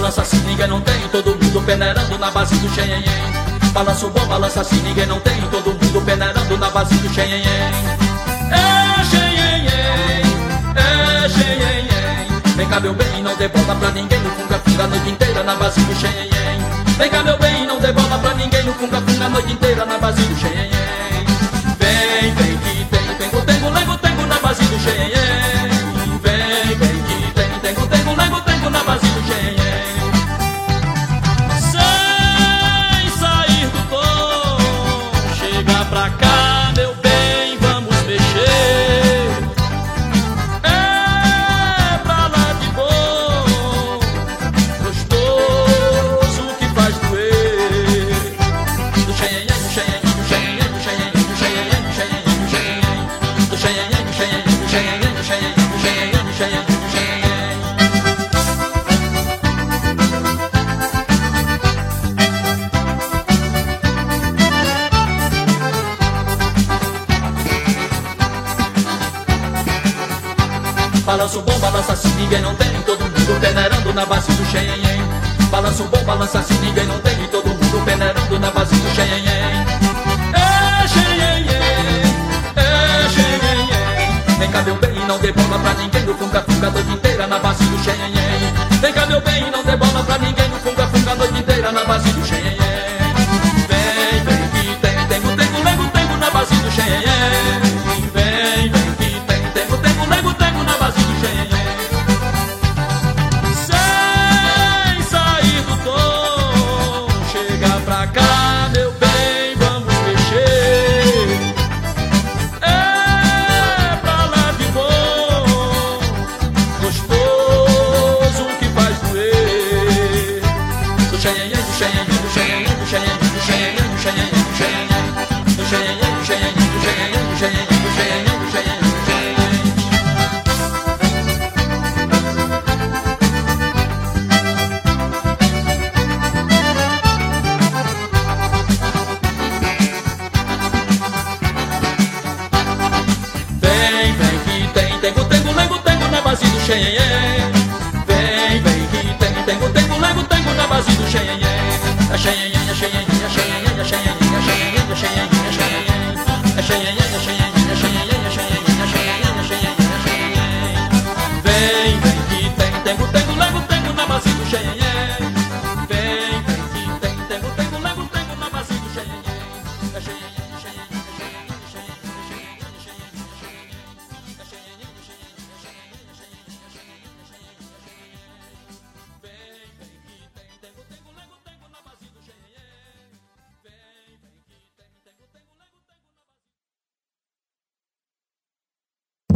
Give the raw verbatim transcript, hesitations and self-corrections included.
balança assim, ninguém não tem. Todo mundo peneirando na base do xenhenhen. Balança o bom, balança assim, ninguém não tem. Todo mundo peneirando na base do xenhenhen. É xenhenhen, é xenhenhen. Vem cá meu bem, não dê bola pra ninguém. No funga-funga a noite inteira na base do xenhenhen. Vem cá meu bem, não dê bola pra ninguém. No funga-funga a noite inteira na base do xenhenhen. Vem, vem que tem, tengo, tengo, lego, tengo na base do xenhenhen. Vem, vem que tem, tengo, tengo, lego, tengo na base do xenhenhen. Sem sair do tom, chega pra cá meu bem, vamos mexer. É pra lá de bom, gostoso que faz doer. Do xenhenhen, do xenhenhen, do xenhenhen, do xenhenhen, do xenhenhen, do xenhenhen, do xenhenhen, do xenhenhen, do xenhenhen, do xenhenhen, do xenhenhen, do xenhenhen, do xenhenhen, do xenhenhen. Balança o bom, balança assim, ninguém não tem. Todo mundo peneirando na base do xenhenhen. Balança o bom, balança assim, ninguém não tem. Todo mundo peneirando na base do xenhenhen. É xenhenhen, é xenhenhen. Vem cá meu bem, não dê bola pra ninguém. No funga-funga a noite inteira na base do xenhenhen. Vem cá meu bem, não dê bola pra ninguém. No funga-funga a noite inteira na base do xenhenhen. Vem, vem que tem, tengo, tengo, lego, tengo na base do xenhenhen. Vem, vem que tem, tengo, tengo, lego, tengo na base do xenhenhen. Sem sair do tom, chega pra cá meu bem, vamos mexer. É pra lá de bom, gostoso que faz doer. Do xenhenhen, do xenhenhen, do xenhenhen, do xenhenhen, do xenhenhen, do xenhenhen, do xenhenhen, do xenhenhen, do xenhenhen, do xenhenhen, do xenhenhen, do xenhenhen, do xenhenhen, do xenhenhen. Vem, vem que tem, tengo, tengo, lego, tengo na base do xenhenhen. Vem, vem que tem, tengo, tengo, lego, tengo na base do xenhenhen. A xenhenhen, a xenhenhen.